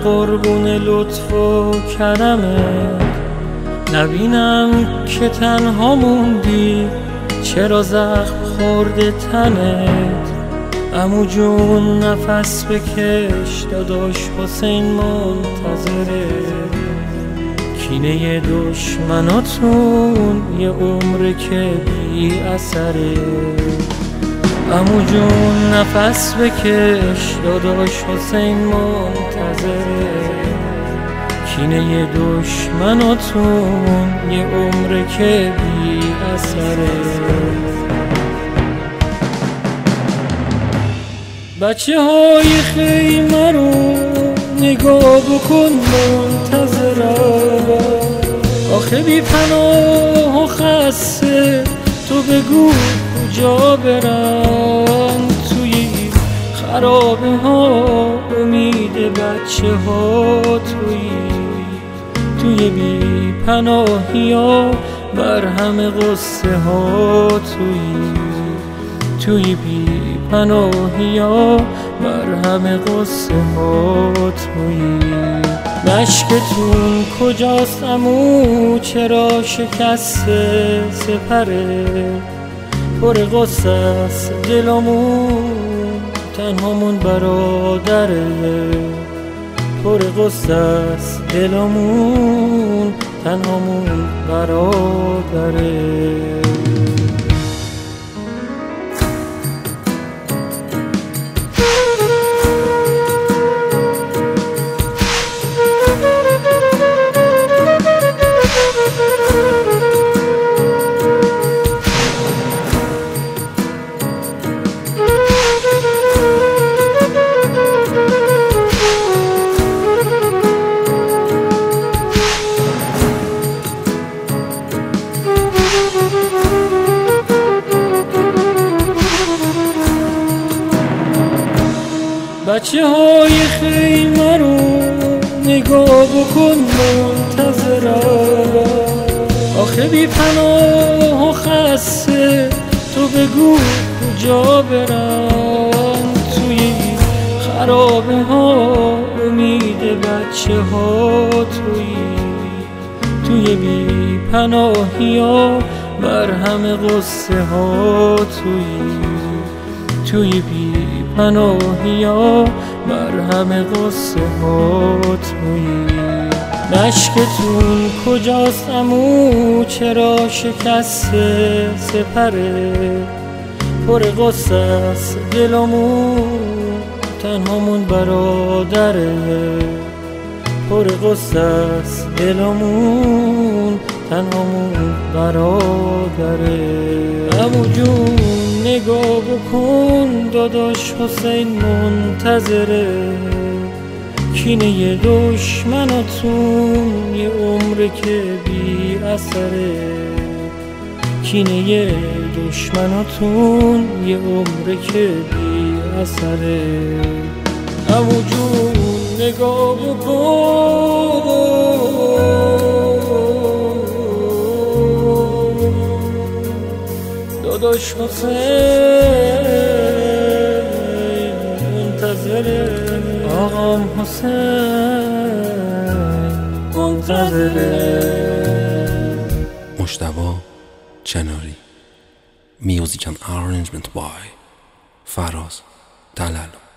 قربون لطف و کرمت، نبینم که تنها موندی، چرا زخم خورده تنت. عمو جون نفس بکش، داداش حسین منتظره، کینه دشمناتون یه عمره که بی اثره. عمو جون نفس بکش، داداش حسین منتظره، کینه دشمناتون یه عمره که بی اثره. بچه های خیمه رو نگاه بکن منتظرم، آخه بی پناه و خسته، تو بگو کجا برن. توی خرابه ها امید بچه ها، توی بی پناهی ها مرهم قصه ها، توی بی پناهی ها مرهم قصه ها. مشکتون کجاست عمو، چرا شکسته سپره، پر قصه است دلمون تنهامون برادره، پر قصه است دلمون تنهامون برادره. بچه های خیمه رو نگاه بکن منتظرم، آخه بی پناه و خسته، تو بگو کجا برن. توی خرابه ها امید بچه ها، توی بی پناهی ها مرهم قصه ها، توی بی پناهی ها مرهم قصه ها. مشکتون کجاست عمو، چرا شکسته سپره، پر قصه است دلمون تنهامون برادره، پر قصه است دلمون تنهامون برادره. عمو جون نگاه بکن، داداش حسین منتظره، کینه دشمناتون یه عمره که بی اثره، کینه دشمناتون یه عمره که بی اثره. عمو جون نگاه بکن، داداش حسین منتظره، آقام حسین منتظره. مجتبی چناری. Music and arrangement by فراز طلال.